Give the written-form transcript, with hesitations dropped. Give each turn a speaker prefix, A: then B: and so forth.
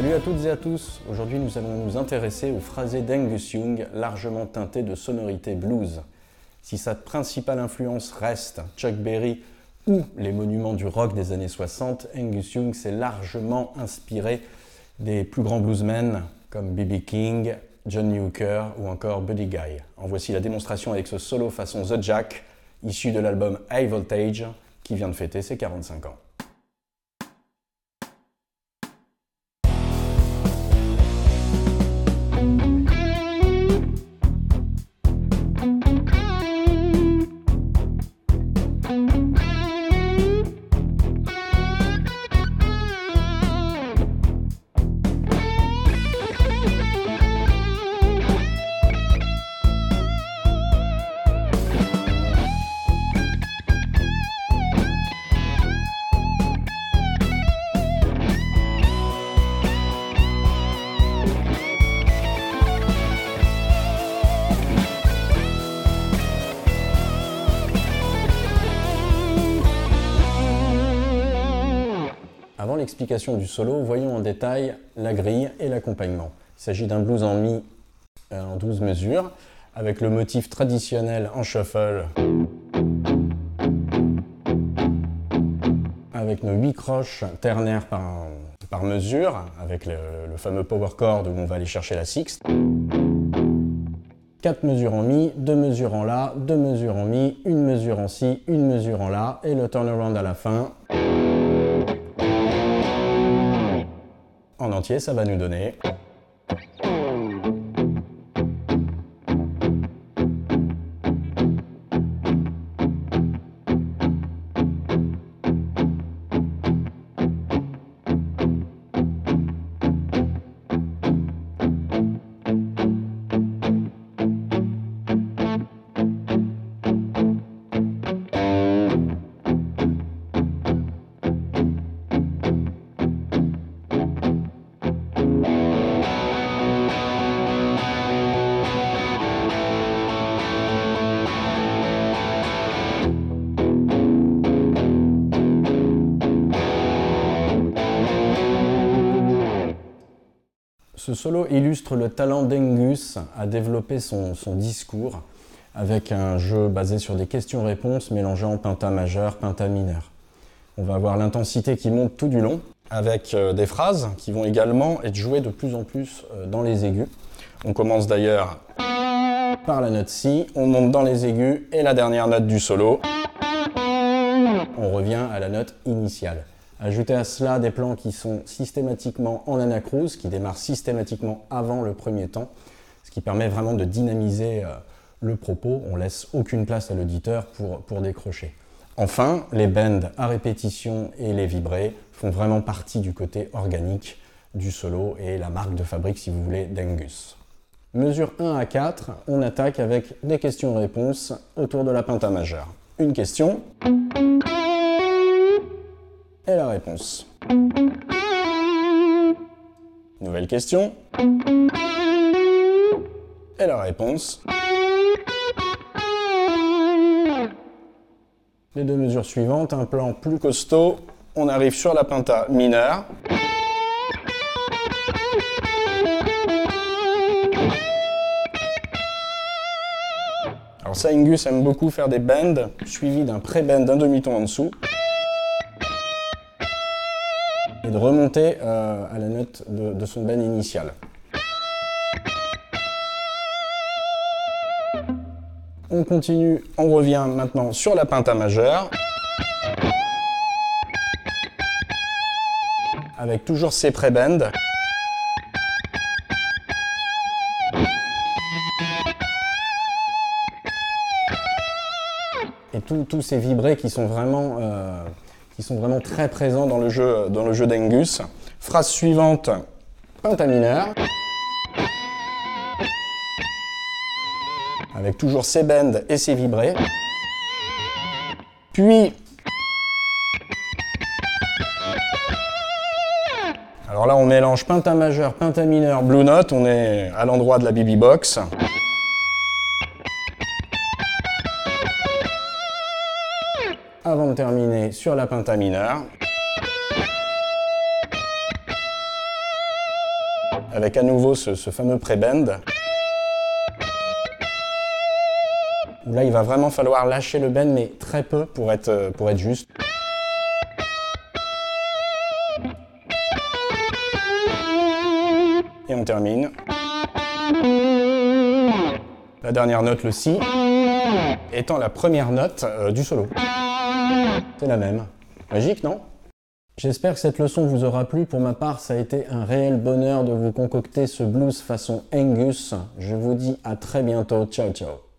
A: Salut à toutes et à tous, aujourd'hui nous allons nous intéresser au phrasé d'Angus Young, largement teinté de sonorités blues. Si sa principale influence reste Chuck Berry ou les monuments du rock des années 60, Angus Young s'est largement inspiré des plus grands bluesmen comme B.B. King, John Lee Hooker ou encore Buddy Guy. En voici la démonstration avec ce solo façon The Jack, issu de l'album High Voltage, qui vient de fêter ses 45 ans. Avant l'explication du solo, voyons en détail la grille et l'accompagnement. Il s'agit d'un blues en mi en 12 mesures, avec le motif traditionnel en shuffle, avec nos 8 croches ternaires par mesure, avec le fameux power chord où on va aller chercher la sixte. 4 mesures en mi, 2 mesures en la, 2 mesures en mi, 1 mesure en si, 1 mesure en la, et le turnaround à la fin. En entier, ça va nous donner... Ce solo illustre le talent d'Angus à développer son discours avec un jeu basé sur des questions-réponses mélangeant penta majeur, penta mineur. On va avoir l'intensité qui monte tout du long avec des phrases qui vont également être jouées de plus en plus dans les aigus. On commence d'ailleurs par la note Si, on monte dans les aigus et la dernière note du solo, on revient à la note initiale. Ajoutez à cela des plans qui sont systématiquement en anacrouse, qui démarrent systématiquement avant le premier temps, ce qui permet vraiment de dynamiser le propos. On ne laisse aucune place à l'auditeur pour décrocher. Enfin, les bends à répétition et les vibrés font vraiment partie du côté organique du solo et la marque de fabrique, si vous voulez, d'Angus. Mesure 1 à 4, on attaque avec des questions-réponses autour de la penta majeure. Une question... et la réponse. Nouvelle question. Et la réponse. Les deux mesures suivantes, un plan plus costaud. On arrive sur la penta mineure. Alors ça, Angus aime beaucoup faire des bends, suivis d'un pré-bend d'un demi-ton en dessous. Et de remonter à la note de son bend initial. On continue, on revient maintenant sur la penta majeure, avec toujours ces pré-bends. Et tous ces vibrés qui sont vraiment très présents dans le jeu d'Angus. Phrase suivante, penta mineure. Avec toujours ses bends et ses vibrés. Puis, alors là on mélange penta majeur, penta mineur, blue note, on est à l'endroit de la BB Box. Avant de terminer sur la penta mineure. avec à nouveau ce fameux pré-bend. Où là, il va vraiment falloir lâcher le bend, mais très peu pour être juste. Et on termine. La dernière note, le Si, étant la première note du solo. C'est la même. Magique, non? J'espère que cette leçon vous aura plu. Pour ma part, ça a été un réel bonheur de vous concocter ce blues façon Angus. Je vous dis à très bientôt. Ciao, ciao.